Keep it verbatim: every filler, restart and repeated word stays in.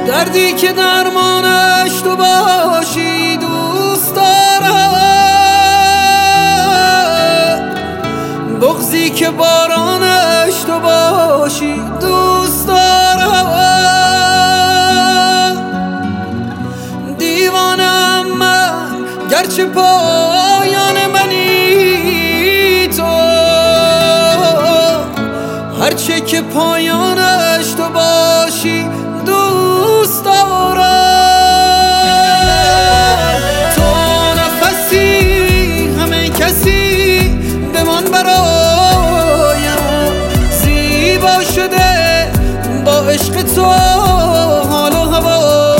دردی که درمانش تو باشی دوست دارم، بغضی که بارانش تو باشی